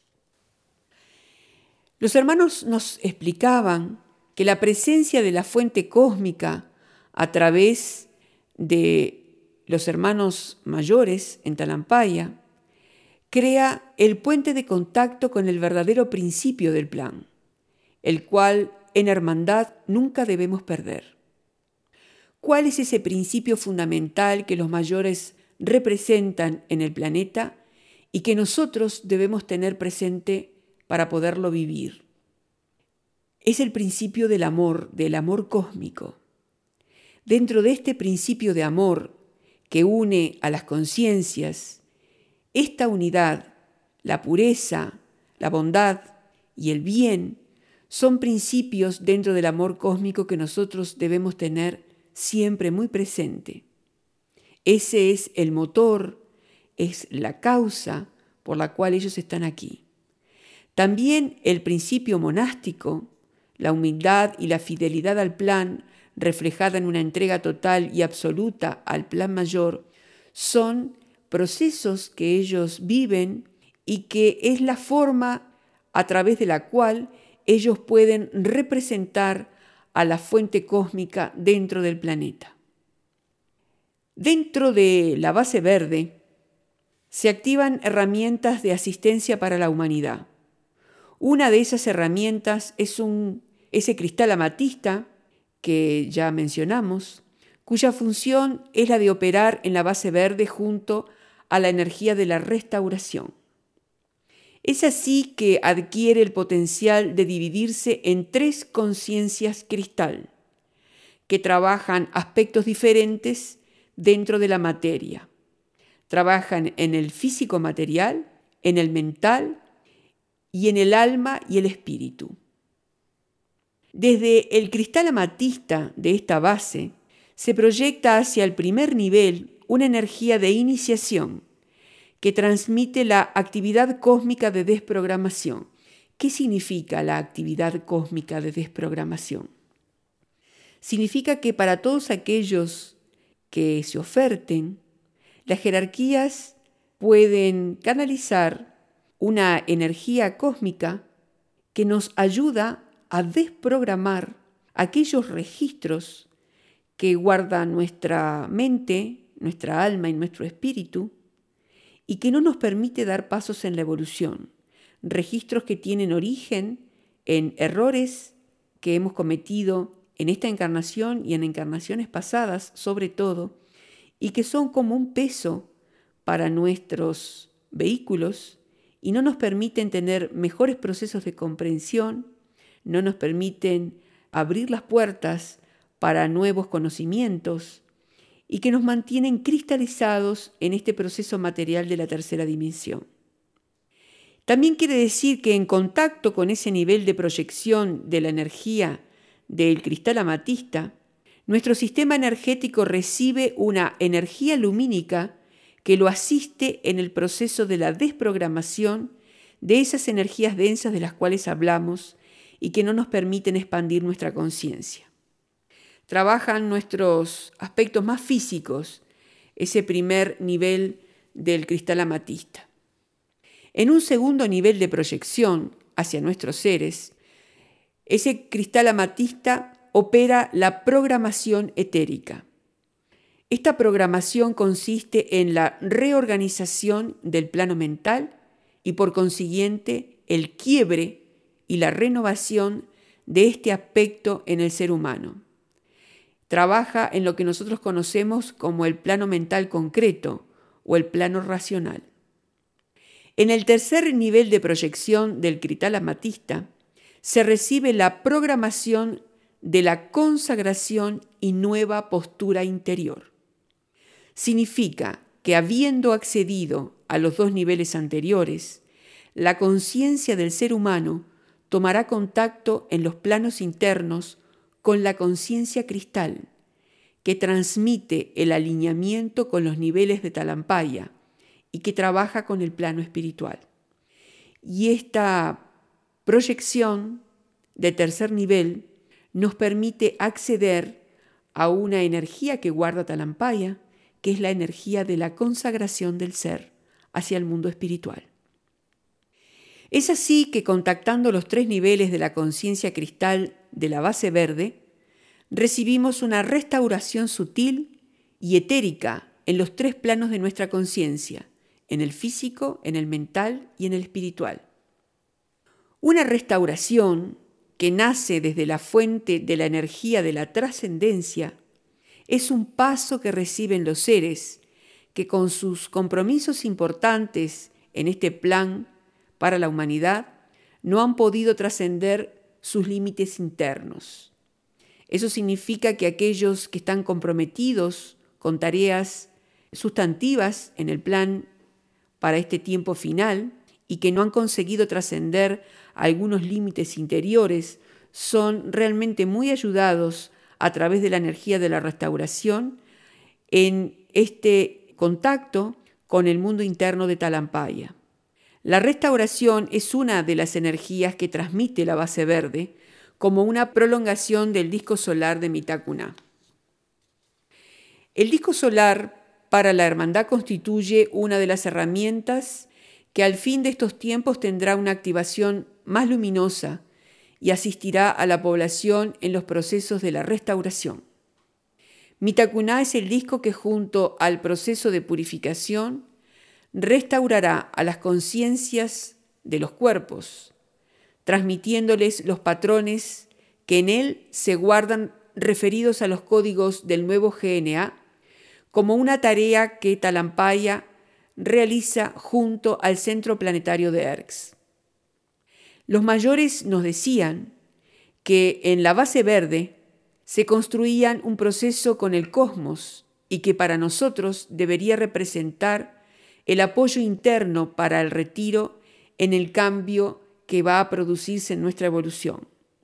Los hermanos nos explicaban que la presencia de la fuente cósmica a través de los hermanos mayores en Talampaya crea el puente de contacto con el verdadero principio del plan, el cual en hermandad nunca debemos perder. ¿Cuál es ese principio fundamental que los mayores representan en el planeta y que nosotros debemos tener presente para poderlo vivir? Es el principio del amor, del amor cósmico. Dentro de este principio de amor que une a las conciencias, esta unidad, la pureza, la bondad y el bien son principios dentro del amor cósmico que nosotros debemos tener siempre muy presente. Ese es el motor, es la causa por la cual ellos están aquí. También el principio monástico, la humildad y la fidelidad al plan, reflejada en una entrega total y absoluta al plan mayor, son procesos que ellos viven y que es la forma a través de la cual ellos pueden representar a la fuente cósmica dentro del planeta. Dentro de la base verde se activan herramientas de asistencia para la humanidad. Una de esas herramientas es un, ese cristal amatista que ya mencionamos, cuya función es la de operar en la base verde junto a la energía de la restauración. Es así que adquiere el potencial de dividirse en tres conciencias cristal, que trabajan aspectos diferentes dentro de la materia. Trabajan en el físico material, en el mental y en el alma y el espíritu. Desde el cristal amatista de esta base se proyecta hacia el primer nivel una energía de iniciación que transmite la actividad cósmica de desprogramación. ¿Qué significa la actividad cósmica de desprogramación? Significa que para todos aquellos que se oferten, las jerarquías pueden canalizar una energía cósmica que nos ayuda a desprogramar aquellos registros que guarda nuestra mente, nuestra alma y nuestro espíritu, y que no nos permite dar pasos en la evolución. Registros que tienen origen en errores que hemos cometido en esta encarnación y en encarnaciones pasadas, sobre todo, y que son como un peso para nuestros vehículos y no nos permiten tener mejores procesos de comprensión, no nos permiten abrir las puertas para nuevos conocimientos y que nos mantienen cristalizados en este proceso material de la tercera dimensión. También quiere decir que en contacto con ese nivel de proyección de la energía del cristal amatista, nuestro sistema energético recibe una energía lumínica que lo asiste en el proceso de la desprogramación de esas energías densas de las cuales hablamos y que no nos permiten expandir nuestra conciencia. Trabajan nuestros aspectos más físicos, ese primer nivel del cristal amatista. En un segundo nivel de proyección hacia nuestros seres, ese cristal amatista opera la programación etérica. Esta programación consiste en la reorganización del plano mental y por consiguiente el quiebre y la renovación de este aspecto en el ser humano. Trabaja en lo que nosotros conocemos como el plano mental concreto o el plano racional. En el tercer nivel de proyección del cristal amatista se recibe la programación de la consagración y nueva postura interior. Significa que habiendo accedido a los dos niveles anteriores, la conciencia del ser humano tomará contacto en los planos internos con la conciencia cristal, que transmite el alineamiento con los niveles de Talampaya y que trabaja con el plano espiritual. Y esta proyección de tercer nivel nos permite acceder a una energía que guarda Talampaya, que es la energía de la consagración del ser hacia el mundo espiritual. Es así que contactando los tres niveles de la conciencia cristal de la base verde, recibimos una restauración sutil y etérica en los tres planos de nuestra conciencia, en el físico, en el mental y en el espiritual. Una restauración que nace desde la fuente de la energía de la trascendencia es un paso que reciben los seres que con sus compromisos importantes en este plan para la humanidad no han podido trascender sus límites internos. Eso significa que aquellos que están comprometidos con tareas sustantivas en el plan para este tiempo final y que no han conseguido trascender algunos límites interiores son realmente muy ayudados a través de la energía de la restauración en este contacto con el mundo interno de Talampaya. La restauración es una de las energías que transmite la base verde como una prolongación del disco solar de Mitakuná. El disco solar para la hermandad constituye una de las herramientas que al fin de estos tiempos tendrá una activación más luminosa y asistirá a la población en los procesos de la restauración. Mitakuná es el disco que junto al proceso de purificación restaurará a las conciencias de los cuerpos, transmitiéndoles los patrones que en él se guardan referidos a los códigos del nuevo G N A como una tarea que Talampaya realiza junto al Centro Planetario de Erx. Los mayores nos decían que en la base verde se construían un proceso con el cosmos y que para nosotros debería representar el apoyo interno para el retiro en el cambio que va a producirse en nuestra evolución.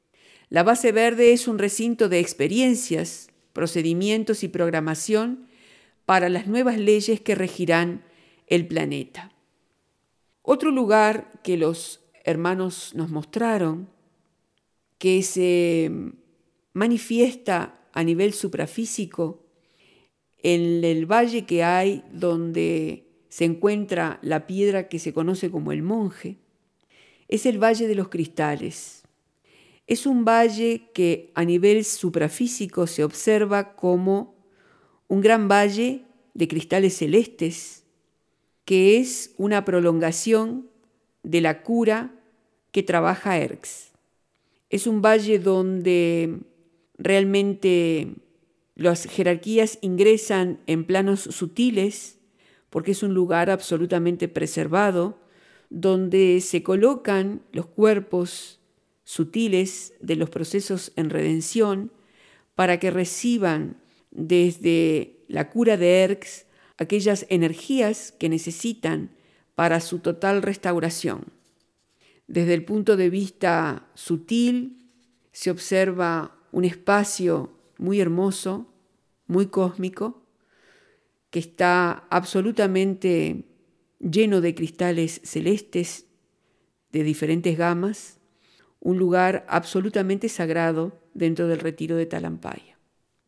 La base verde es un recinto de experiencias, procedimientos y programación para las nuevas leyes que regirán el planeta. Otro lugar que los hermanos nos mostraron, que se manifiesta a nivel suprafísico en el valle que hay donde se encuentra la piedra que se conoce como el Monje, es el Valle de los Cristales. Es un valle que a nivel suprafísico se observa como un gran valle de cristales celestes, que es una prolongación de la cura que trabaja Erx. Es un valle donde realmente las jerarquías ingresan en planos sutiles, porque es un lugar absolutamente preservado, donde se colocan los cuerpos sutiles de los procesos en redención para que reciban desde la cura de Erx aquellas energías que necesitan para su total restauración. Desde el punto de vista sutil se observa un espacio muy hermoso, muy cósmico, que está absolutamente lleno de cristales celestes de diferentes gamas, un lugar absolutamente sagrado dentro del retiro de Talampaya.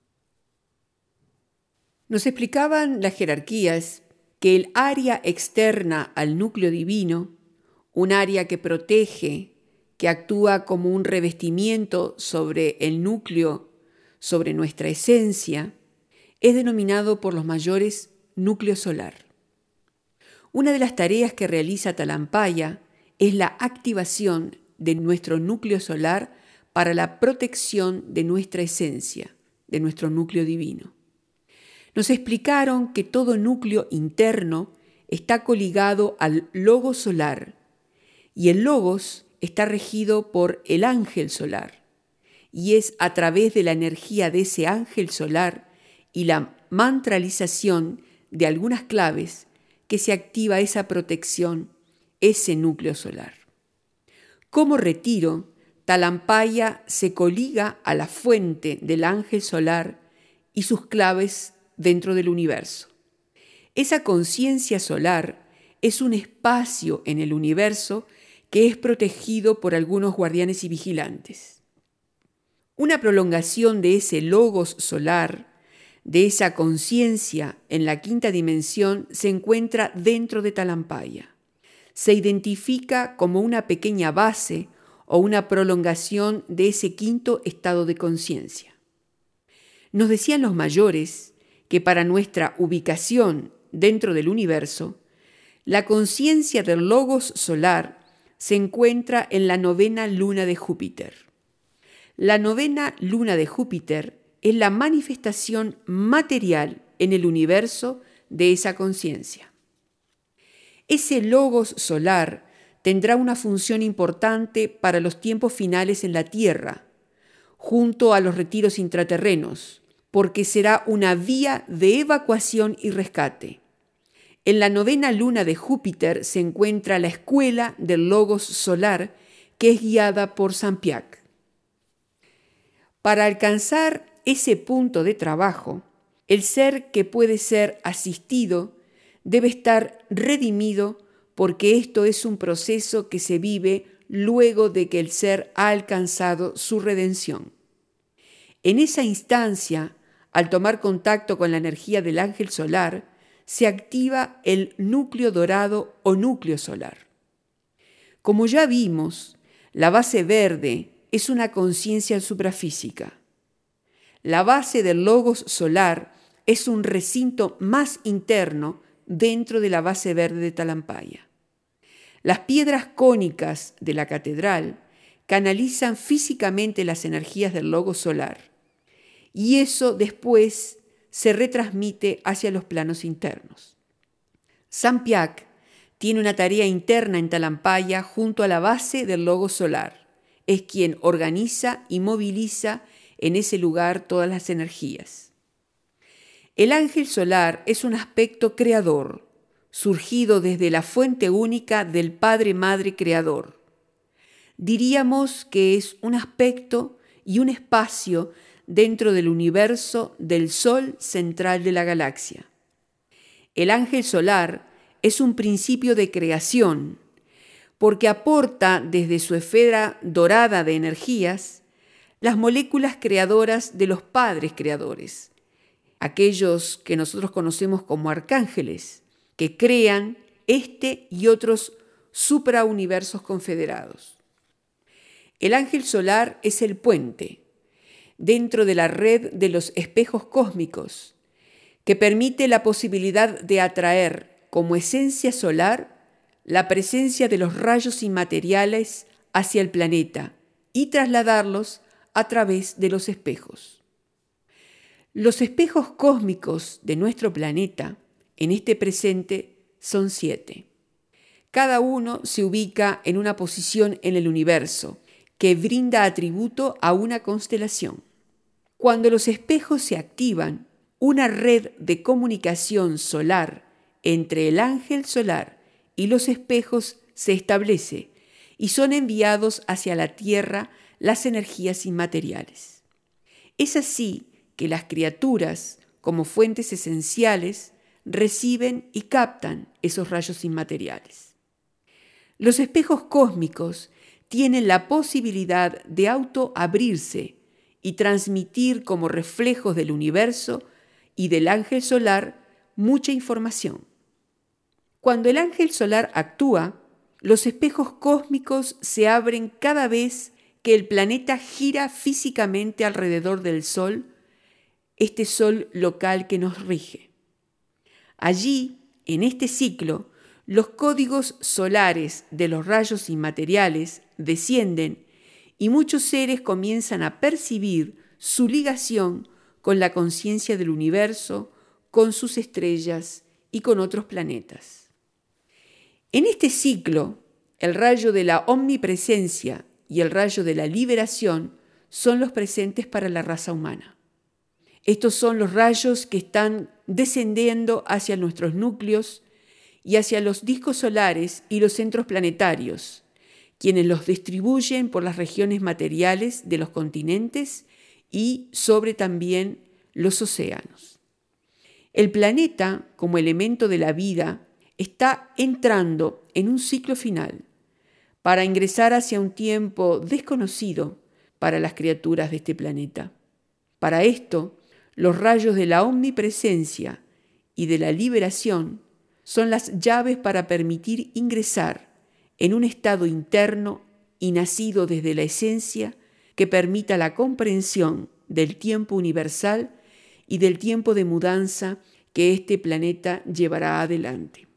Nos explicaban las jerarquías que el área externa al núcleo divino, un área que protege, que actúa como un revestimiento sobre el núcleo, sobre nuestra esencia, es denominado por los mayores núcleo solar. Una de las tareas que realiza Talampaya es la activación de nuestro núcleo solar para la protección de nuestra esencia, de nuestro núcleo divino. Nos explicaron que todo núcleo interno está coligado al logos solar y el logos está regido por el ángel solar y es a través de la energía de ese ángel solar y la mantralización de algunas claves que se activa esa protección, ese núcleo solar. Como retiro, Talampaya se coliga a la fuente del ángel solar y sus claves dentro del universo. Esa conciencia solar es un espacio en el universo que es protegido por algunos guardianes y vigilantes. Una prolongación de ese logos solar, de esa conciencia en la quinta dimensión, se encuentra dentro de Talampaya. Se identifica como una pequeña base o una prolongación de ese quinto estado de conciencia. Nos decían los mayores que para nuestra ubicación dentro del universo, la conciencia del logos solar se encuentra en la novena luna de Júpiter. La novena luna de Júpiter es la manifestación material en el universo de esa conciencia. Ese logos solar tendrá una función importante para los tiempos finales en la Tierra, junto a los retiros intraterrenos, porque será una vía de evacuación y rescate. En la novena luna de Júpiter se encuentra la escuela del logos solar, que es guiada por Sampiac. Para alcanzar ese punto de trabajo, el ser que puede ser asistido debe estar redimido, porque esto es un proceso que se vive luego de que el ser ha alcanzado su redención. En esa instancia, al tomar contacto con la energía del ángel solar, se activa el núcleo dorado o núcleo solar. Como ya vimos, la base verde es una conciencia suprafísica. La base del logos solar es un recinto más interno dentro de la base verde de Talampaya. Las piedras cónicas de la catedral canalizan físicamente las energías del logos solar y eso después se retransmite hacia los planos internos. Sampiac tiene una tarea interna en Talampaya junto a la base del logos solar. Es quien organiza y moviliza en ese lugar todas las energías. El ángel solar es un aspecto creador, surgido desde la fuente única del Padre Madre Creador. Diríamos que es un aspecto y un espacio dentro del universo del Sol central de la galaxia. El ángel solar es un principio de creación, porque aporta desde su esfera dorada de energías las moléculas creadoras de los padres creadores, aquellos que nosotros conocemos como arcángeles, que crean este y otros suprauniversos confederados. El ángel solar es el puente dentro de la red de los espejos cósmicos que permite la posibilidad de atraer como esencia solar la presencia de los rayos inmateriales hacia el planeta y trasladarlos a través de los espejos. Los espejos cósmicos de nuestro planeta en este presente son siete. Cada uno se ubica en una posición en el universo que brinda atributo a una constelación. Cuando los espejos se activan, una red de comunicación solar entre el ángel solar y los espejos se establece y son enviados hacia la Tierra las energías inmateriales. Es así que las criaturas, como fuentes esenciales, reciben y captan esos rayos inmateriales. Los espejos cósmicos tienen la posibilidad de autoabrirse y transmitir como reflejos del universo y del ángel solar mucha información. Cuando el ángel solar actúa, los espejos cósmicos se abren cada vez que el planeta gira físicamente alrededor del Sol, este Sol local que nos rige. Allí, en este ciclo, los códigos solares de los rayos inmateriales descienden y muchos seres comienzan a percibir su ligación con la conciencia del universo, con sus estrellas y con otros planetas. En este ciclo, el rayo de la omnipresencia y el rayo de la liberación son los presentes para la raza humana. Estos son los rayos que están descendiendo hacia nuestros núcleos y hacia los discos solares y los centros planetarios, quienes los distribuyen por las regiones materiales de los continentes y sobre también los océanos. El planeta, como elemento de la vida, está entrando en un ciclo final para ingresar hacia un tiempo desconocido para las criaturas de este planeta. Para esto, los rayos de la omnipresencia y de la liberación son las llaves para permitir ingresar en un estado interno y nacido desde la esencia que permita la comprensión del tiempo universal y del tiempo de mudanza que este planeta llevará adelante.